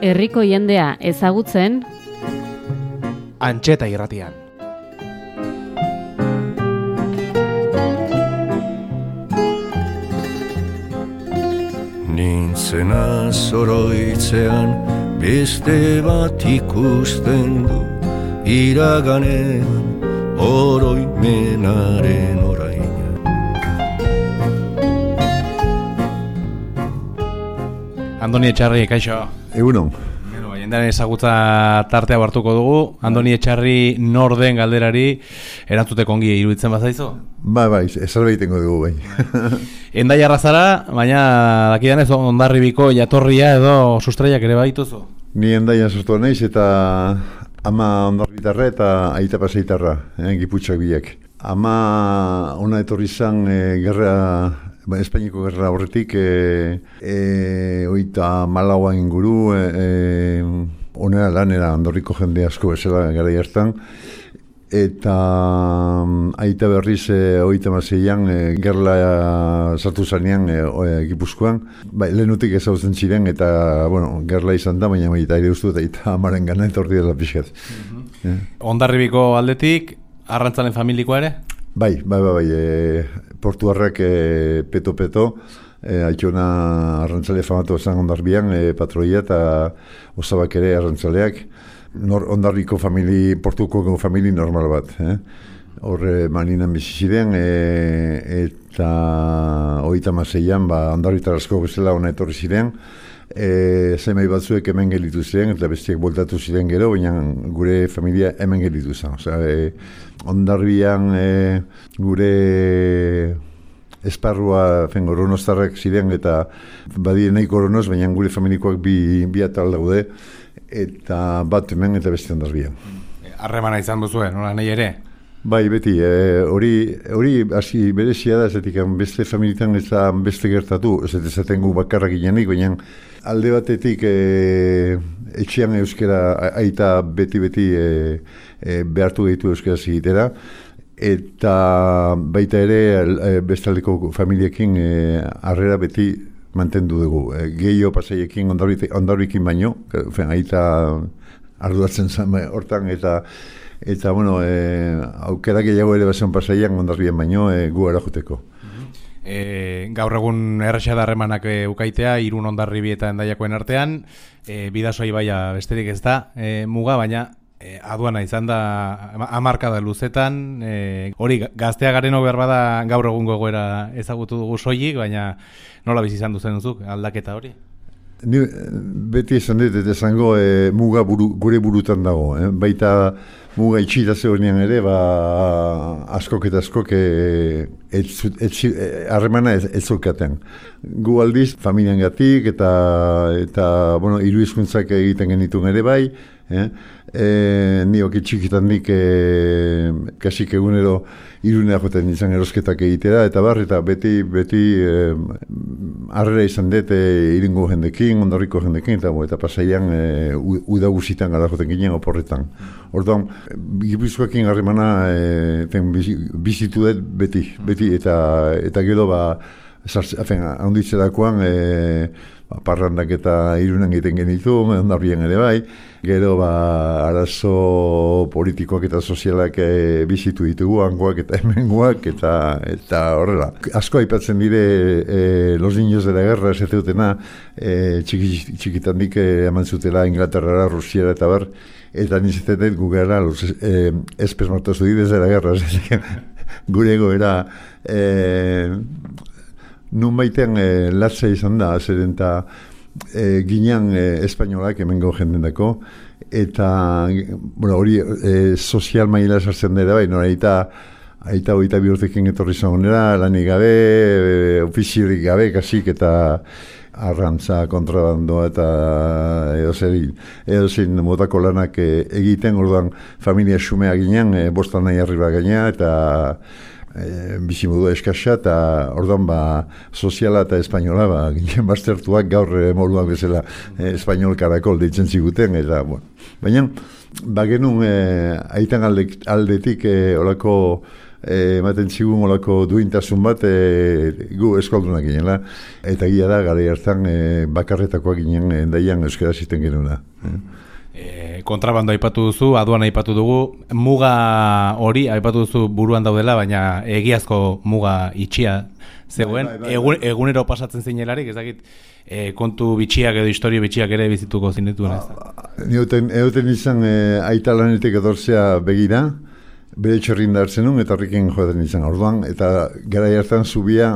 herriko jendea ezagutzen Antxeta irratian. Nintzena zoroitzean beste bat ikusten du, iraganean oroimenaren oraina. Andoni Etxarri, kaixo. Egunon. Jendearen ezagutza tartea hartuko dugu. Andoni Etxarri nor den galderari erantzuteko ongi iruditzen bazaizu? Bai, ezarbait tengo dugu bai. Endaiarra zara, baina dakidan ez Hondarribiko jatorria edo sustraiak ere baituzu? Ni Endaian sortu naiz eta ama Hondarribitarra eta aita Pasaitarra, Giputxak biak. Ama ona etorri izan Espainiko gerra horretik, oita Malaua inguru, onera lanera Andorriko jende asko bezala gara hartan, eta aita berriz oita mazeian gerla sartu zanean Gipuzkoan. Lehenutik ezagutzen ziren eta gerla izan da, baina ere ustu eta amaren gana etorri dela pixkat. Hondarribiko aldetik, arrantzalen familikoa ere? Bai, portuarrak peto-peto, altxona arrantzale famatu esan Hondarbian, patroia eta osabak ere arrantzaleak. Hondarriko portuko famili normal bat. Horre maninan biziziren, eta oita mazeian, Hondarritar asko bezala ona etorri ziren. Zemei batzuek hemen gelitu ziren, eta bestiak boltatu ziren gero, baina gure familia hemen gelitu zen. Hondarbian gure esparrua oronostarrak ziren, eta badien nahiko oronoz, baina gure familikoak bi atal daude, eta bat hemen eta beste Hondarbian. Harremana izan duzu, nola nahi ere? Bai, beti, hori hasi berezia da, zetik beste familietan ez da beste gertatu, ez ezaten gu bakarrak inanik, baina alde batetik etxean euskara aita beti behartu gehitu euskara zigitera, eta baita ere bestaldeko familiekin harrera beti mantendu dugu. Gehio pasaiekin Hondarbikin baino, aita arduratzen zen hortan, eta aukera gehiago ere bazen pasaian Hondarbian baino gu erajuteko. Gaur egun erresa da harremanak ukaitea, Irun, Hondarribi eta Endaiakoen artean, Bidasoa ibaia besterik ez da muga, baina aduana izan da hamarkada luzetan, hori gaztea gareno behar bada gaur egungo egoera ezagutu dugu soilik, baina nola bizi izan duzen duzuk aldaketa hori? Ni beti esan dut, eta esango muga gure burutan dago. Baita muga itxita zegoenean ere, askok eta askok harremana ez zaukaten. Gu aldiz, familian gatik eta hiru hizkuntzak egiten genituen ere bai. Ni oki txikitan dik kasik egunero Irunea joten izan erosketak egitera, eta beti harrera izan dut Irungo jendekin, Hondarriko jendekin, eta pasaian uda guzitan gara joten ginen oporretan. Orduan, Gipuzkoakin harremana bizitu dut beti, eta gero handitzerakoan parrandak eta Irunan egiten genitu, Hondarbian ere bai, gero arazo politikoak eta sozialak bizitu ditugu, hangoak eta hemengoak, eta horrela. Asko aipatzen dire los niños de la guerra, ez dutena, txikitandik eman zutela Inglaterrara, Rusiara eta bar, eta nizeten dut gugara espes martazu didez de la guerra, gure egoera nun baitean latza izan da, zeren eta ginean espainolak hemengo jendendako, eta hori sozial maila sartzen dira bai, aita 22 urtekin etorri zagonera, lanik gabe, ofiziorik gabe, kasik eta arrantza, kontrabandoa eta edozein motako lanak egiten, orduan familia xumea ginean, bostan nahi arriba gaina, eta bizimodua eskasa, eta orduan soziala eta espainola ginen baztertuak gaur moduak bezala espainol karakol deitzen ziguten, eta baina genuen aitan aldetik olako ematen zigun olako duintasun bat gu eskaldunak ginela, eta gila da, gara hartan bakarretakoak ginen endaian euskara ziten genuna. Kontrabando aipatu duzu, aduan aipatu dugu, muga hori aipatu duzu buruan daudela, baina egiazko muga itxia zegoen, egunero pasatzen zinelarik, ez dakit, kontu bitxiak edo historio bitxiak ere bizituko zinetuen ez da? Euten izan aita lanetik edorzea begira, bere txorrin da hartzen nun, eta horrekin joaten izan orduan, eta gara hartan zubia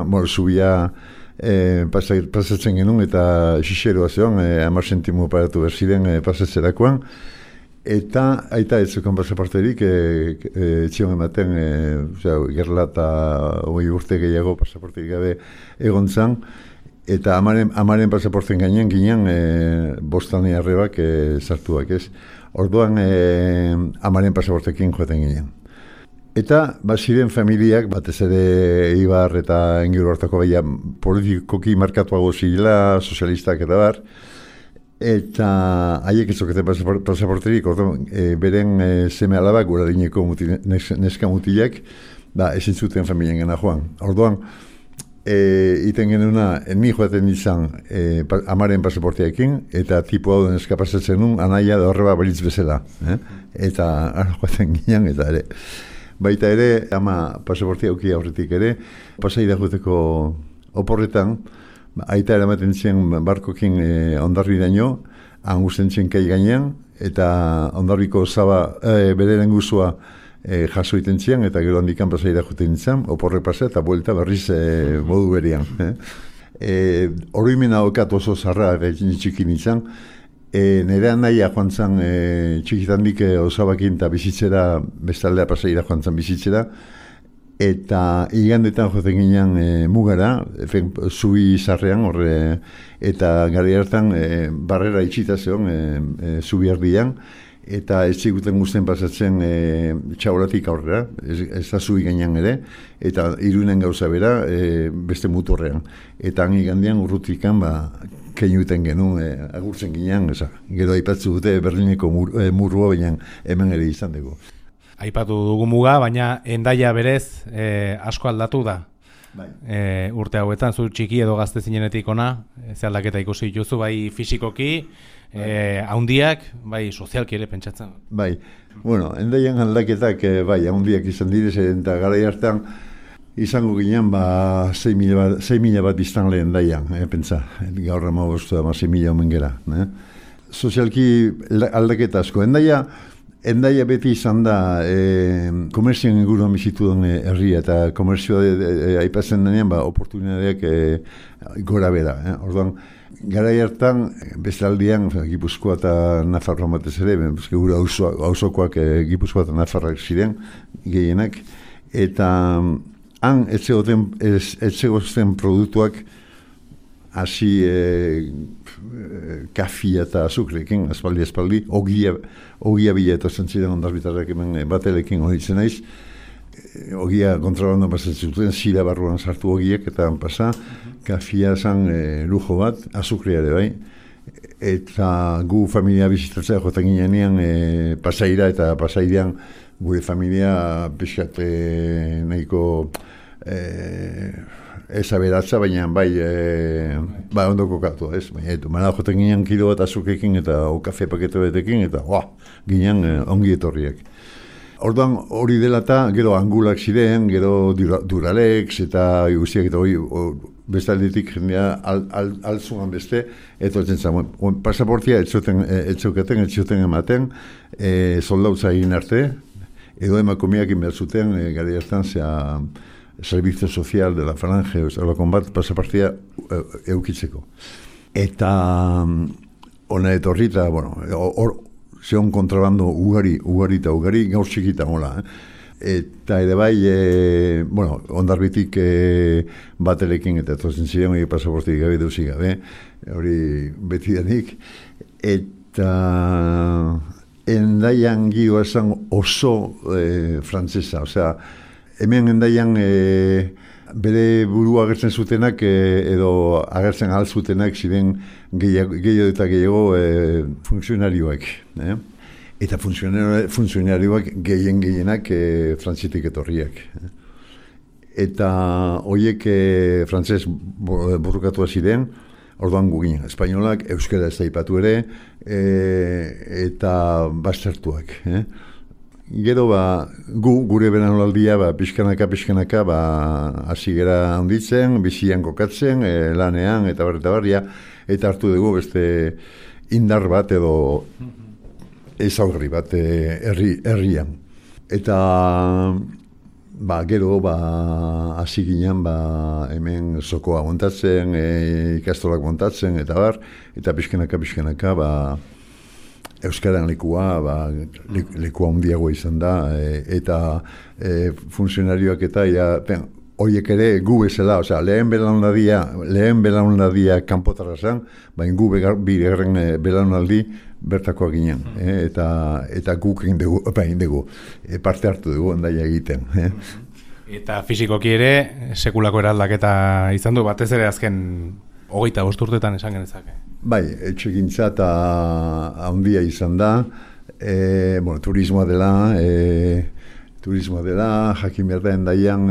pasatzen genuen, eta xixeroa zeon, 10 zentimu paratu berziren pasatzerakoan, eta aita ez zukan pasaporterik etxion ematen gerla eta 20 urte gehiago pasaporterik gabe egon zan, eta amaren pasaporten gainean ginen bostane arrebak sartuak ez. Orduan amaren pasaportekin joaten ginen. Eta ziren familiak, batez ere Ibar eta Engiru hartako baina politikoki markatuago zirela, sozialistak eta bar, eta haiek ezoketen pasaporterik, orduan beren seme alabak gura dineko neska mutilak, ezin zuten familien gana joan. Orduan, iten genuna, ni joaten izan amaren pasaportearekin, eta tipo hau neska pasatzen nun, anaia da horreba balitz bezala. Eta joaten ginen, eta ere. Baita ere, ama pasaportia auki aurretik ere, pasaida joteko oporretan, aita eramaten zen barkokin ondarri daño, angusten zen kai gainean, eta ondarriko zaba bederen guzua jaso iten zian, eta gero handikan pasaida joten zen, oporre pasa eta buelta berriz modu berian. Oroimena okat oso zarra txikin izan, nire naia joan zan txikitandik osabakin eta bizitzera, bestaldea pasaira joan zan bizitzera, eta igandetan joten ginen mugara, zubi zarrean, eta gari hartan barrera itxita zeon zubi erdian, eta ez ziguten guztien pasatzen txauratik aurrera, ez da zubi gainean ere, eta irunen gauza bera beste muturrean. Eta han igandean urrutikan keinuten genuen, agurtzen ginean, gero aipatzu dute Berlineko murrua, baina hemen ere izan dugu. Aipatu dugu muga, baina Hendaia berez asko aldatu da. Urte hauetan, zu txiki edo gazte zinenetik ona, ze aldaketa ikusi dituzu, bai fisikoki, haundiak, bai sozialki ere pentsatzen. Bai, Hendaian aldaketak, bai, haundiak izan direz, eta garai hartan, izango ginen, 6.000 bat biztan lehen daian, pentsa, gaur ema bostua, 6.000 omen gera. Sozialki aldaketa asko. Hendaia beti izan da, komerzioen inguruan bizitu den herria, eta komerzioa aipatzen denean, oportunidadeak gora bera. Orduan, garai hartan, bestaldian, Gipuzkoa eta Nafarroa batez ere, gure auzokoak Gipuzkoa eta Nafarrak ziren, gehienak, eta han etzegozen produktuak hasi kafia eta azukrekin, espaldi, ogia bila etozen ziren ondarbitarrak hemen batelekin horitzen naiz, ogia kontrabando pasatzen zuten, zira barruan sartu ogiek eta pasa, kafia zan lujo bat, azukreare bai, eta gu familia bizitatzea jotan ginean pasaira eta pasaidean gure familia pixkat nahiko ez aberatza, baina bai ondoko katu, ez? Baina joten ginen kilo bat azukekin eta kafe paketo betekin eta ginen ongi etorriak. Orduan hori dela eta gero angulak ziren, gero Duralex eta guztiak eta hori bestaldetik jendea altzuan beste, etortzen zen. Pasaportia etxoten ematen, soldautza egin arte, edo emakumeak behar zuten, gari hartan, Servicio Social de la Falange, horrelakon bat, pasaportia eukitzeko. Eta hona etorrita, zeon kontrabando ugari eta ugari, gaur txikitan hola. Eta ere bai, ondarbitik batelekin eta etozen ziren, hori pasaportik gabe duzik gabe, hori beti denik. Eta Hendaian giro esan oso frantzesa, osea, hemen Hendaian bere burua agertzen zutenak edo agertzen ahal zutenak ziren gehiago eta gehiago funtzionarioak. eta funtzionarioak gehienak frantzitik etorriak. Eta horiek frantzez burrukatua ziren, orduan gu ginen, espainolak, euskara ez da ipatu ere, eta baztertuak. Gero gure belaunaldia pixkanaka hasi gera handitzen, bizian kokatzen, lanean eta barria, eta hartu dugu beste indar bat edo ezaugarri bat herrian. Eta gero hasi ginen hemen zokoa montatzen, ikastolak montatzen eta pixkanaka euskaran lekua handiagoa izan da, eta funtzionarioak eta horiek ere gu bezala, lehen belaunaldia kanpotara zen, baina gu bigarren belaunaldi bertakoa ginen, eta guk egin dugu, parte hartu dugu handaia egiten. Eta fizikoki ere, sekulako eraldaketa izan du, batez ere azken 25 urtetan esan genezake. Bai, etxegintza eta handia izan da, turismoa dela, jakin behar da endaian,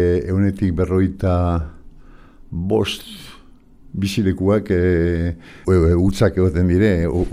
150 bizilekuak utzak egoten dire,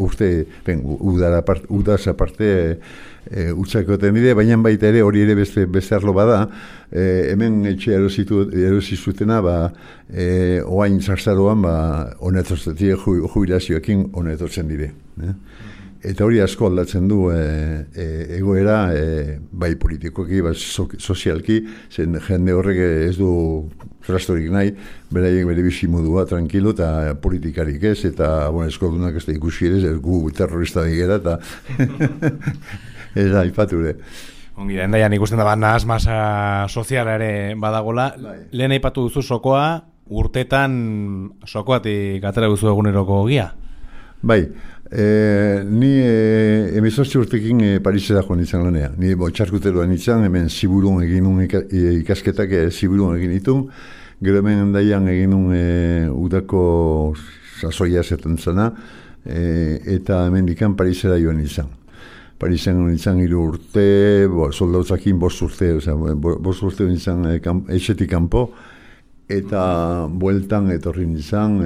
udaz aparte utzak egoten dire, baina baita ere hori ere beste arlo bada, hemen etxe erosi zutena, oain zarzaroan, jubilazioekin honetortzen dire. Eta hori asko aldatzen du egoera, bai politikoki, bai sozialki, zen jende horrek ez du trastorik nahi, beraiek bere bizimodua tranquilo eta politikarik ez, eta eskoldunak ez da ikusi ere, gu terrorista digera, eta ez da ipature. Ongi, endaian ikusten da nahaz masa soziala ere badagola. Lehen aipatu duzu sokoa, urtetan sokoatik atera duzu eguneroko gia? Bai, ni 18 urtekin Parisera joan izan lanea. Ni txarkuteroan izan, hemen Ziburun egin nun ikasketak Ziburun egin ditun, gero hemen endaian egin nun udako sasoia zetan zena, eta hemen dikan Parisera joan izan. Parisen izan 3 urte, soldautzakin 5 urte, 5 urte izan etxetik kanpo, eta bueltan etorri izan,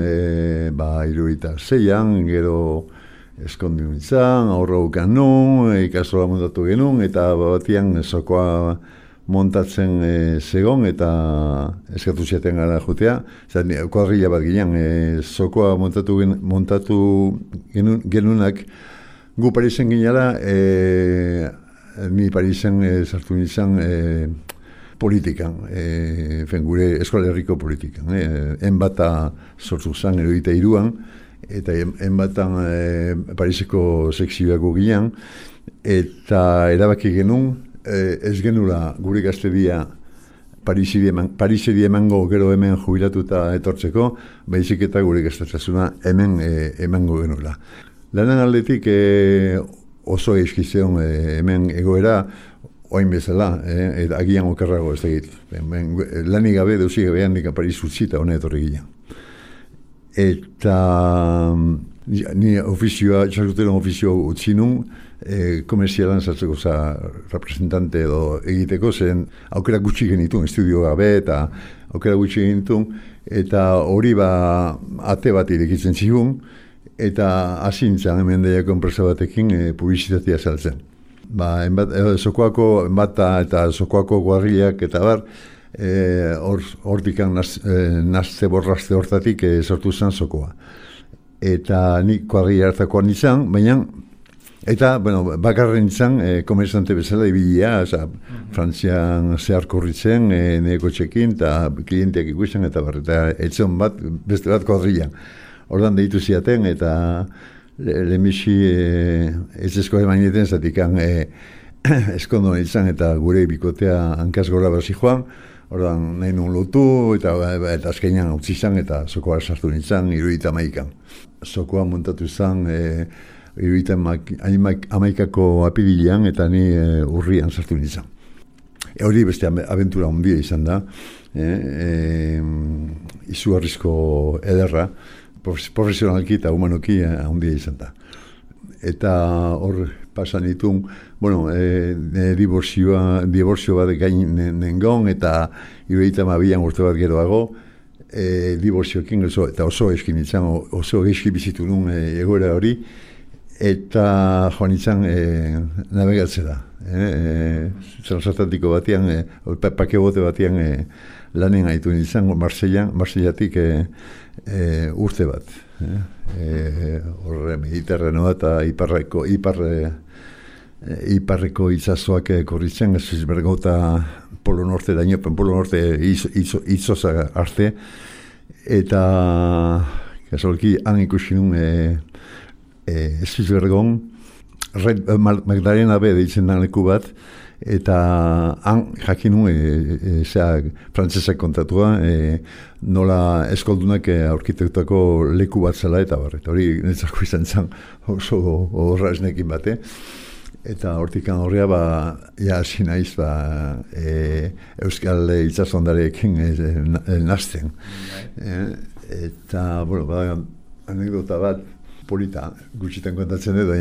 76an, gero eskondi izan, aurra ukan nun, ikastola montatu genuen, eta batian sokoa montatzen segon, eta eskatu ziaten gara jutea, kuadrilla bat ginen, sokoa montatu genuenak, gu Parisen ginela, ni Parisen sartu izan politikan, gure Eskola Herriko politikan. Enbata sortu zen 73an, eta enbatan Pariseko sekzioako ginen, eta erabaki genuen, ez genula gure gaztedia Pariseri emango gero hemen jubilatuta etortzeko, baizik eta gure gaztetasuna hemen emango genula. Lanan aldetik oso eskizion hemen egoera oain bezala, eta agian okerrago ez egit. Lanik gabe, deusi gabe handik Paris utzita honet etorri ginen. Eta ni ofizioa, txarkuteron ofizioa utzi nun, komerzialan sartzeko representante edo egiteko, zen aukera gutxi genitun, estudio gabe eta aukera gutxi genitun, eta hori ate bat irekitzen zigun, eta hasintzan hemen daiako enpresa batekin publizitatea saltzen. Sokoako enbata eta sokoako guarriak eta hortikan nazte borrazte hortatik sortu zen sokoa. Eta nik guarria hartakoan izan, baina eta bakarren izan komerzante bezala ibilia, Frantzian zeharkorritzen, neko txekin eta klienteak ikusten eta etzen bat, beste bat guarrian. Ordan deitu ziaten eta lehenbixi ez esko emaineten zatikan eskondo izan eta gure bikotea hankaz gora basi joan, ordan nahi nun lotu eta azkenean utzi izan eta sokoa sartu nintzen 71an. Sokoa montatu izan 71ko apirilean eta ni urrian sartu nintzen. Hori beste abentura handia izan da, izugarrizko ederra, profesionalki eta humanoki handia izan da. eta hor pasan ditun, bueno, diborzio bat gain nengon, eta 72 urte bat geroago, diborzioekin eta oso eskin izan, oso eski bizitu nun egoera hori, eta joan izan navegatzera. Transatlantico batean, pakebote batean lanen haitu izan, Marseillatik urte bat. Horre Mediterraneo eta iparreko itsasoak korritzen, Esbergo eta Polo Norte daño, Polo Norte itzosa arte, eta kasolki han ikusi nun Esbergon, Magdalena B deitzen da leku bat, eta han jakin nuen frantzesak kontatua, nola eskoldunak aurkitektako leku bat zela, eta hori netzako izan zen oso horra esnekin bate. Eta hortikan horrea, hasi naiz, Euskal Itsasondarekin nazten. Eta, bueno, anekdota bat, polita, gutxitan kontatzen edo,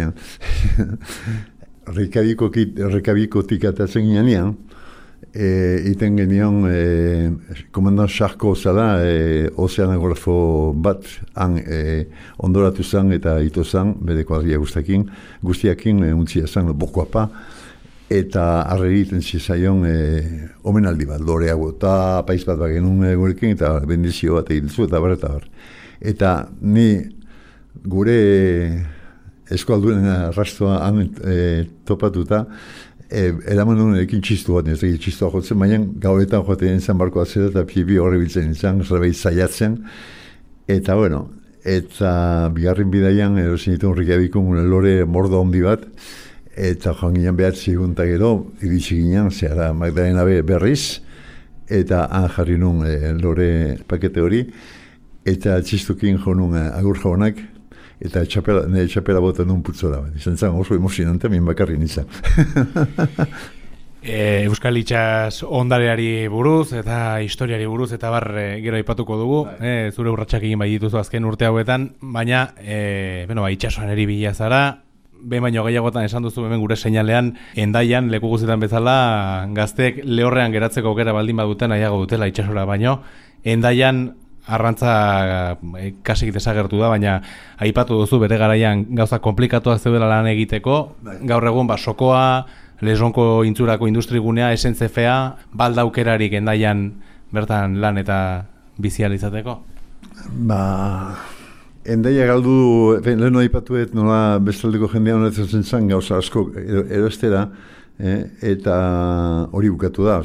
Rekabikotik atatzen ginean, iten genion komandan Sarko zala, ozeanografo bat, han ondoratu zen eta ito zen, bere kuadria guztiakin untzia zen, bokoapa, eta arregiten zizaion omenaldi bat, loreago, eta paiz bat bagenun gurekin, eta bendizio bat egin zu, eta bar. Eta ni gure eskualduen arrastoa han topatuta, eraman nuen ekin txistu bat, ez txistua jotzen, baina gauetan joaten izan barko atzera eta pibi horre biltzen izan, zerbait zaiatzen, eta bueno, eta bigarren bidaian erosin ditun Reykjavikun lore mordo handi bat, eta joan ginen behatzi egun gero, iritsi ginen, zehara Magdalena berriz, eta han jarri nun lore pakete hori, eta txistukin jo nun agur jaunak, eta txapela bota nun putzora bat. Izan zen oso emozionante, min bakarri nintzen. Euskal Itsas ondareari buruz eta historiari buruz eta gero aipatuko dugu, zure urratsak egin bai dituzu azken urte hauetan, baina itsasoan eri bila zara, behin baino gehiagotan esan duzu hemen gure seinalean, Hendaian leku guztietan bezala gazteek lehorrean geratzeko aukera baldin baduten nahiago dutela itsasora baino, Hendaian arrantza kasik desagertu da, baina aipatu duzu bere garaian gauza komplikatuak zeudela lan egiteko, gaur egun Sokoa, Lesonko intzurako industrigunea, SNCFA, baldaukerarik Hendaian bertan lan eta bizializateko? Hendaia galdu, leheno aipatuet nola bestaldeko jendea honetzen zen gauza asko erostera, eta hori bukatu da,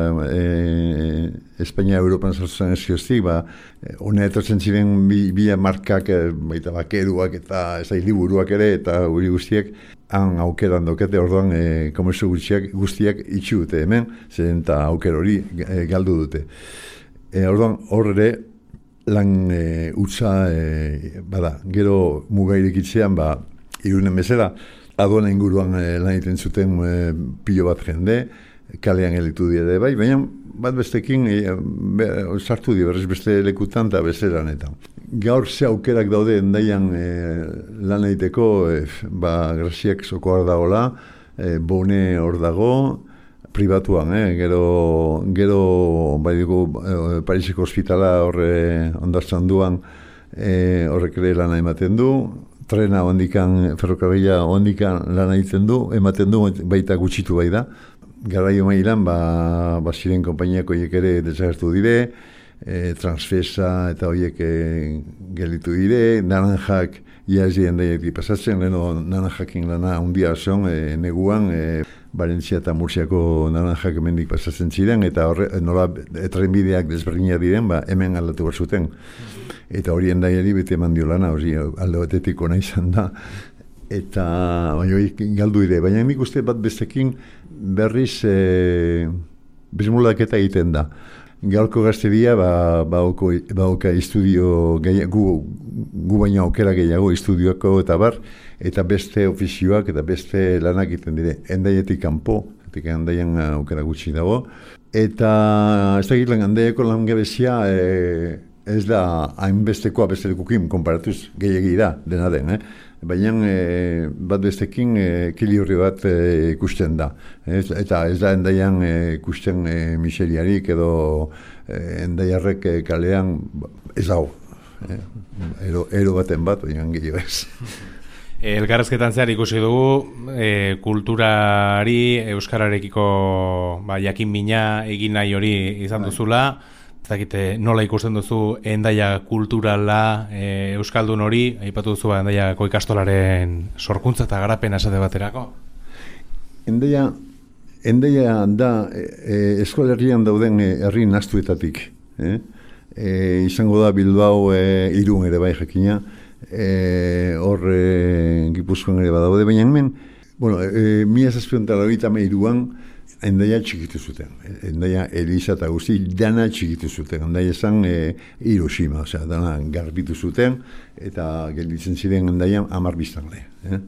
Espainia Europan sartzen eskioztik, hona etortzen ziren bila markak, baita bakeruak eta liburuak ere, eta hori guztiak han aukeran daukate, orduan komerzo guztiak itxu dute hemen, zen eta auker hori galdu dute. Orduan horre lan utza bada, gero muga irekitzean, Irunen bezala, aduana inguruan lan egiten zuten pilo bat jende, kalean elitu dire bai, baina bat bestekin sartu di berrez beste lekutan eta bezeran eta. Gaur ze aukerak daude Hendaian lan egiteko, Graziak Sokoar dagoela, Bone hor dago, pribatuan, gero bai dugu Pariseko ospitala horre ondartzan duan horrek ere lana ematen du, trena ondikan, ferrokarrila ondikan lana egiten du, ematen du, baita gutxitu bai da. Garaio mailan, ziren konpainiako horiek ere desagertu dire, Transfesa eta horiek gelitu dire, Naranjak iazien daiek pasatzen, leheno Naranjakin lana handia son, neguan, Valentzia eta Mursiako Naranjak hemendik pasatzen ziren, eta nola trenbideak desberdinak diren, hemen aldatu behar zuten. Eta hori Hendaiari bete eman dio lana, hori alde batetik ona izan da, eta galdu ere. Baina nik uste bat bestekin berriz bezmolaketa egiten da. Gaurko gazteria bauka estudio gu baina aukera gehiago estudioako eta beste ofizioak eta beste lanak egiten dire. Hendaietik kanpo, Hendaian aukera gutxi dago. Eta ez da egiten Hendaiako langabezia ez da hainbestekoa beste lekukin konparatuz gehiagi da, dena den. baina bat bestekin ekilibrio bat ikusten da. Eta ez da endaian ikusten miseriarik edo endaiarrek kalean ez hau. Ero baten bat, baina gehiago ez. Elkarrezketan zehar ikusi dugu kulturari euskararekiko jakin mina egin nahi hori izan duzula. Ez dakite nola ikusten duzu Hendaia kulturala euskaldun hori, aipatu duzu Hendaiako ikastolaren sorkuntza eta garapena esate baterako? Hendaia da eskolerrian dauden herri nastuetatik. Izango da Bilbao Irun ere bai jakina, hor Gipuzkoan ere badaude, baina hemen, 1783an Hendaia txikitu zuten. Hendaia Eliza eta guzti dana txikitu zuten. Hendaia esan Hiroshima, osea, dana garbitu zuten, eta gelditzen ziren Hendaian 10 biztanle.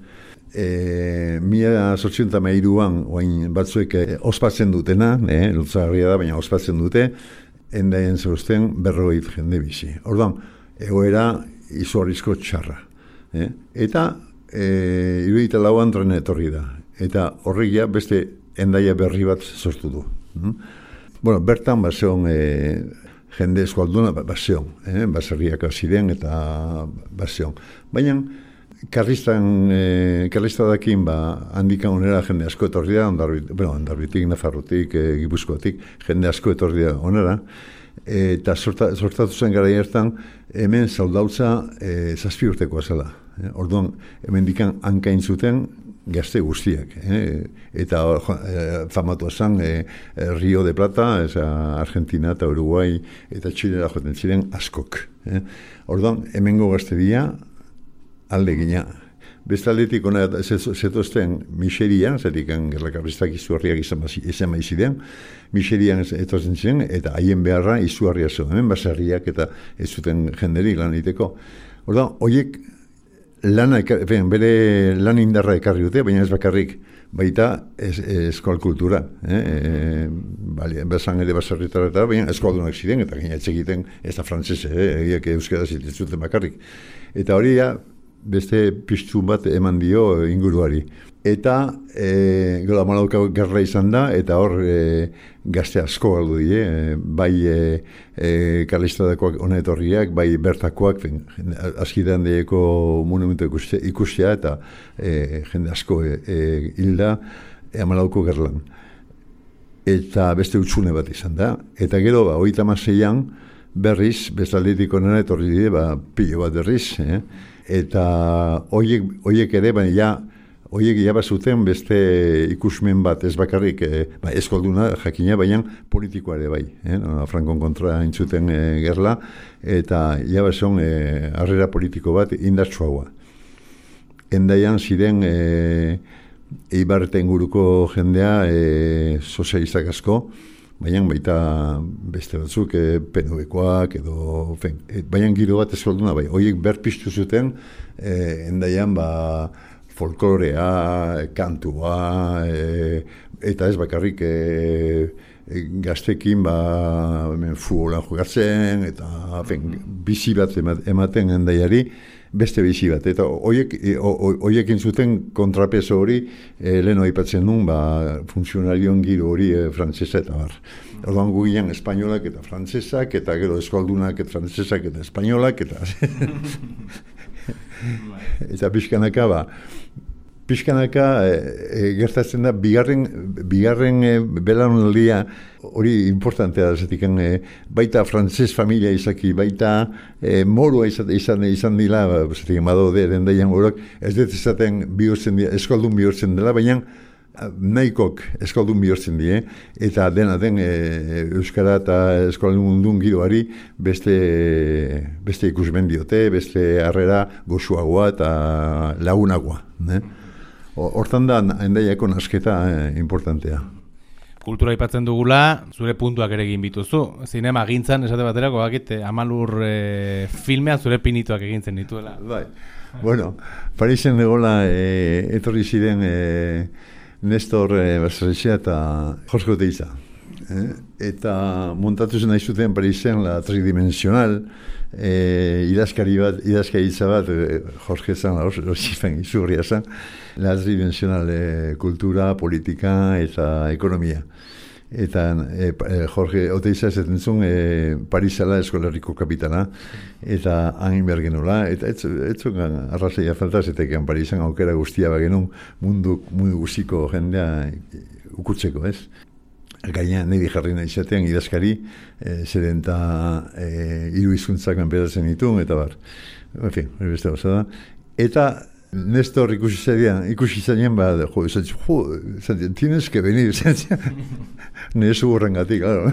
1883an oain batzuek ospatzen dutena, lotzagarria da, baina ospatzen dute, Hendaian zerozten 40 jende bizi. Orduan, egoera izugarrizko txarra. Eta 74an trena etorri da. Eta horregia beste Hendaia berri bat sortu du. Bertan baseon jende eskualduna baseon, baserriak ziren eta baseon. Baina karlistadakin handikan onera jende asko etorri da, Hondarribitik, Nafarrotik, Gipuzkoatik, jende asko etorri da onera, eta sortatu zen gara hartan hemen zaldautza 7 urtekoa zela. Orduan, hemen dikan hankain zuten gazte guztiak, eta famatua zen Rio de Plata, Argentina eta Uruguay eta Txilera joten ziren askok. Orduan, hemengo gazteria alde gina. Bestaldetik ona zetozten miserian, zetikan gerlakarristak izugarriak izan maizidean, miserian etortzen ziren, eta haien beharra izugarria zuen, hemen baserriak eta ez zuten jenderik lan egiteko. Orduan, horiek bere lan indarra ekarri dute, baina ez bakarrik baita eskoal kultura. Bezan ere baserritarra, baina eskoldunak ziren, eta gaina egiten ez da frantzese, egiak euskara zuten bakarrik. Eta hori beste piztu bat eman dio inguruari. Eta gola malauka gerra izan da, eta hor gazte asko galdu die, bai karlistadakoak honetorriak, bai bertakoak, askidean deieko monumentu ikustea, eta jende asko hilda amalauko gerlan. Eta beste utzune bat izan da. Eta gero, 36an berriz, bestaldetik onena etorri die, pilo bat berriz, eta horiek ere, horiek zuten beste ikusmen bat ez bakarrik, eskolduna jakina, baina politikoa ere bai. Frankon kontra intzuten gerla, eta jabason harrera politiko bat indartsuagoa. Hendaian ziren Eibar eta inguruko jendea sozialistak asko, baina baita beste batzuk PNV-koak edo baina giro bat eskolduna bai. Horiek berpiztu zuten Hendaian folklorea, kantua, eta ez bakarrik gaztekin futbolan jokatzen, eta bizi bat ematen Hendaiari, beste bizi bat. Eta horiekin zuten kontrapeso hori, lehen aipatzen nun, funtzionarion giro hori frantzesa eta bar. Orduan gugian espainolak eta frantzesak, eta gero eskoldunak eta frantzesak eta espainolak, eta... Eta pixkanaka gertatzen da, bigarren belaunaldia hori importantea da, zetikan baita frantzes familia izaki, baita morua izan dila, zetikan badaude, Hendaian horok, ez dut izaten eskoldun bihurtzen dela, baina nahikok eskoldun bihurtzen die, eta dena den euskara eta eskoldun mundun giroari beste ikusmen diote, beste harrera gozuagoa eta lagunagoa. Hortan da Hendaiako nasketa importantea. Kultura aipatzen dugula, zure puntuak ere egin bituzu. Zinema gintzan, esate baterako, Amalur filmean zure pinituak egintzen dituela. Bai, Parisen egola etorri ziren Nestor Basaretxea eta Josko Teiza. eta montatu zen nahi zuten Parisen la tridimensional, idazkaritza bat, Jorge zan, osifen izurria zen, la tridimensional kultura, politika eta ekonomia. Eta Jorge Oteiza ezaten zuen Parisala eskolarriko kapitana, eta hain behar genula, eta ez zuen arrazoia faltaz, eta ekan Parisan aukera guztia bagenun mundu guztiko jendea ukutzeko, ez? Gaina niri jarri nahi izatean idazkari, zeren eta hiru hizkuntzak enperatzen ditun, eta bar. En fin, beste gauza da. Eta Nestor ikusi zanean, tienes que venir, nesu horrengatik, claro.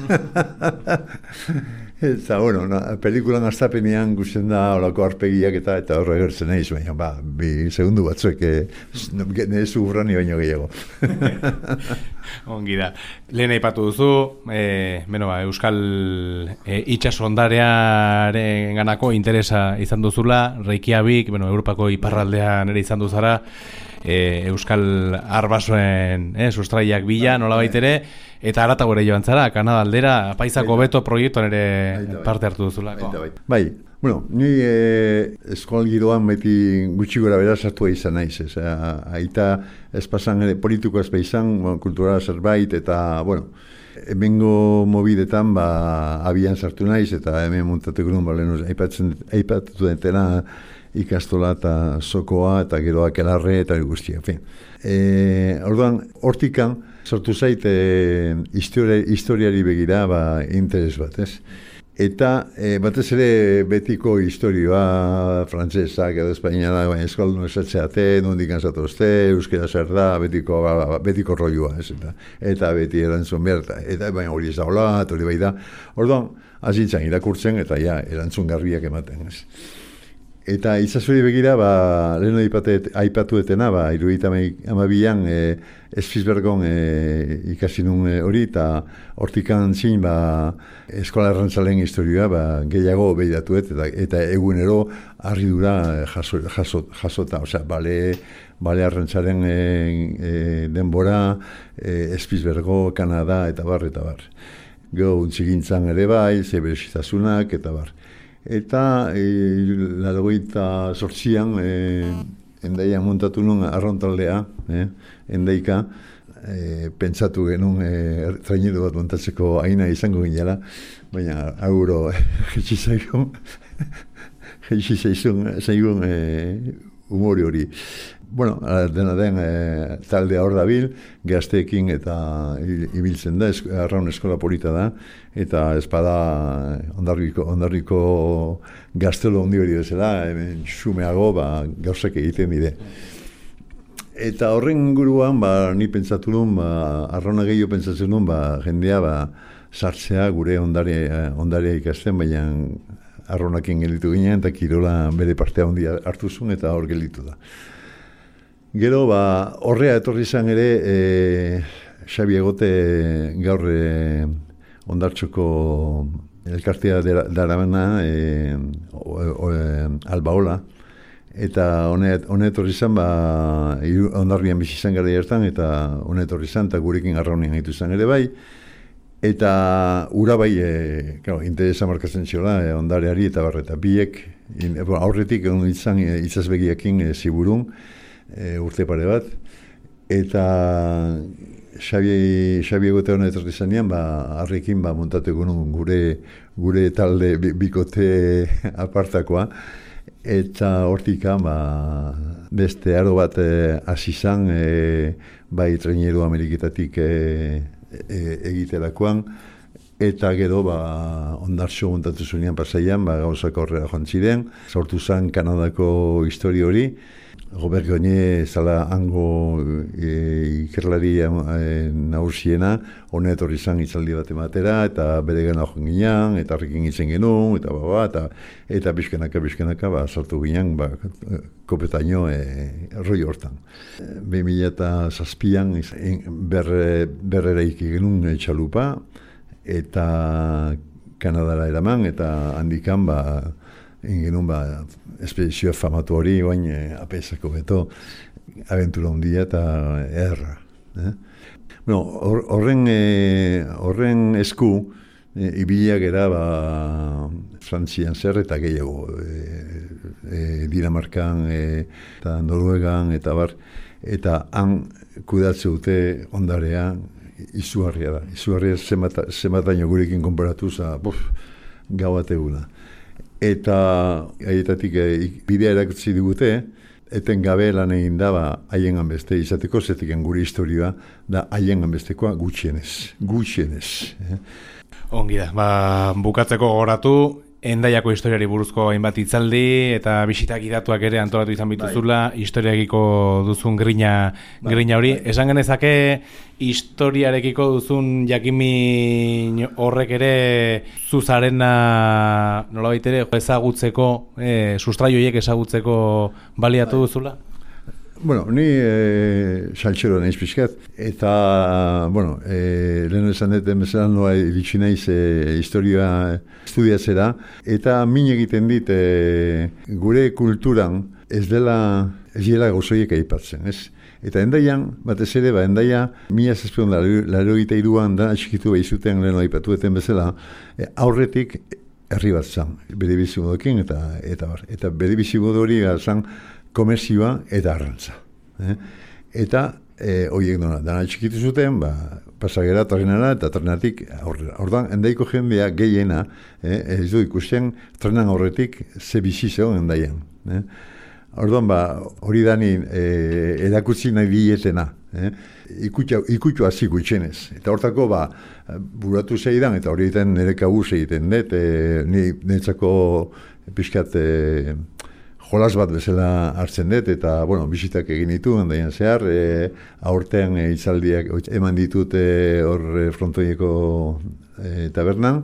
Eta, bueno, pelikulan astapenean guztien da olako arpegiak eta horre gertzen nahiz, baina, bi segundu batzuek nesu hurrani baino gehiago. Ongi da. Lehen aipatu duzu, Euskal itsasondarearen ganako interesa izan duzula, Reykjavik, Europako iparraldean ere izan duzara, Euskal arbasoen sustraiak bila, nola baitere, eta haratago ere joan zara, Kanada aldera, Paisako Beto proiektuan ere parte hartu duzulako. Bai, ni eskola giroan beti gutxi gora bera sartua izan naiz, aita espazan politiko ezpa izan, kulturala zerbait, eta, hemengo mobidetan, abian sartu naiz, eta hemen montatuko nun, aipatu dentena ikastola eta sokoa, eta gero akelarre, eta guztia, orduan, hortikan, sortu zait historiari begira interes bat, ez? Eta batez ere betiko historioa, frantzesak edo espainiara, baina eskoldu esatzeate, nondik anzatozte, euskera zer da, betiko rollua, ez? Eta beti erantzun behar, eta baina hori ez da hola, hori bai da. Orduan, azintzan irakurtzen, eta erantzun garbiak ematen, ez? Eta itzazuri begira, lehen aipatu etena, 72an Espizbergon ikasi nun hori, eta hortikan zin, eskola errantzalen historioa gehiago behiratuet, eta egunero harridura jasota, bale arrantzaren denbora, Espizbergo, Kanada, eta bar. Gero untzigintzan ere bai, zeberesitasunak, eta bar. Eta 88an endaian montatu nun arrontaldea, endaika, pentsatu genuen traineru bat montatzeko aina izango ginela, baina auro zaigun umori hori. Dena den taldea hor dabil, gazteekin eta ibiltzen da, arraun eskola polita da, eta espada ondarriko gaztelo ondi hori bezala, hemen xumeago gauzak egiten bide. Eta horren inguruan, ni pentsatu nun, arrauna gehiago pentsatzen nun, jendea sartzea gure ondarea ikasten, baina arraunakin gelitu ginen, eta kirola bere partea ondia hartu zuen, eta hor gelitu da. Gero, horrea etorri izan ere, Xabi Egote gaur ondartxoko elkartea daramana, Albaola, eta honet etorri izan, ondarbian bizi izan gara hartan, eta honet etorri izan, eta gurekin arraunean gaitu izan ere bai, eta ura bai, interesa markatzen ziola, ondareari eta barreta biek, aurretik egon izan itzazbegiakin ziburun, urte pare bat, eta Xabi Egote honet etorri zanean, harrekin montatu egun gure talde bikote apartakoa, eta hortika beste aro bat hasi izan, bai traineru Ameriketatik egiterakoan, eta gero ondartxo montatu zunean Pasaian, gauzak horrela joan ziren, sortu zen Kanadako histori hori, Robert Gagné zala hango ikerlari nagusiena, honet hori izan itzaldi bat ematera, eta bere gana joan ginean, eta harrekin itzen genuen, eta bizkenaka, sartu ginean, kopetaino roi hortan. 2007an berrera iki genuen txalupa, eta Kanadara eraman, eta handikan, genuen espedizioa famatu hori, oain apesako beto, aventura handia eta erra. Bueno, horren esku, ibiliak era Frantzian zer eta gehiago, Dinamarkan eta Noruegan eta bar, eta han kudatze dute ondarea izugarria da. Izugarria zemataino gurekin konparatuz, gau bat eguna. Eta haietatik bidea erakutsi digute, eten gabe lan egin da haien beste izateko, zetiken gure historioa da haien bestekoa gutxienez. Ongi da, bukatzeko gogoratu, Hendaiako historiari buruzko hainbat hitzaldi eta bisitak idatuak ere antolatu izan bituzula, historiarekiko duzun grina hori. Esan genezake historiarekiko duzun jakimin horrek ere zuzarena nolabait ere ezagutzeko, sustraioiek ezagutzeko baliatu duzula? Bueno, ni saltxero naiz pixkat, eta, lehen esan dut bezala noa iritsi naiz historia estudiatzera, eta min egiten dit gure kulturan ez dela gozoiek aipatzen, ez? Eta Hendaian, batez ere, Hendaia, 1783an da atxikitu behizuten lehen aipatu eten bezala, aurretik herri bat zan, bere bizimodokin, eta bere bizimodo hori zan, komerzioa eta arrantza. Eta horiek dana txikitu zuten, pasagera trenara eta trenatik aurrera. Ordan Hendaiko jendea gehiena, ez du ikusten trenan aurretik ze bizi zegoen Hendaian. Ordan hori dani erakutsi nahi dietena. Ikutxo hasi gutxenez. Eta hortako buratu zeidan, eta hori egiten nire kabuz egiten dut, niretzako pixkat jolas bat bezala hartzen dut, eta, bisitak egin ditu, Hendaian zehar, aurtean hitzaldiak eman ditut hor frontoieko tabernan,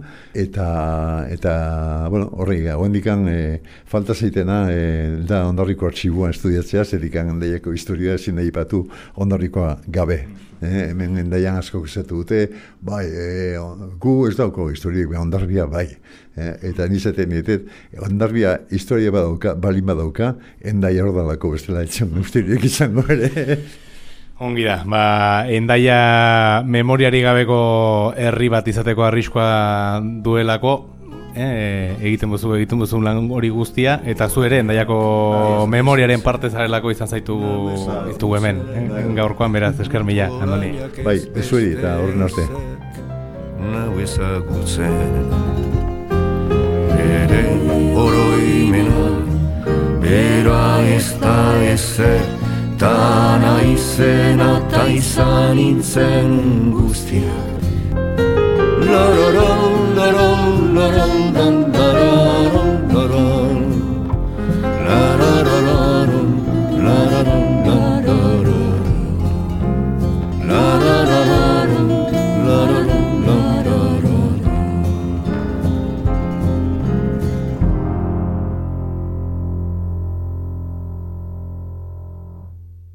eta horrek, goendikan falta zeitena da Hondarriko artxibuan estudiatzea, zedikan Hendaiako historia ezin da ipatu Hondarrikoa gabe. Hemen Hendaian asko esatu dute, gu ez dauko historiak, Hondarribia bai. Eta nizaten dietet, Hondarribia historia balin badauka, Hendaia hor dalako bestela etxan historiak izango ere. Ongi da, Hendaia memoriari gabeko herri bat izateko arriskoa duelako, egiten duzu lan hori guztia, eta zu ere Hendaiako memoriaren parte zarelako izan zaitu hemen, gaurkoan beraz, esker mila, Andoni. Bai, bezueri eta horren arte. Nau ezagutzen ere oroimena, beroa ez da ezer, ta naizena ta izan nintzen guztia. Lororón, lorón, lorón,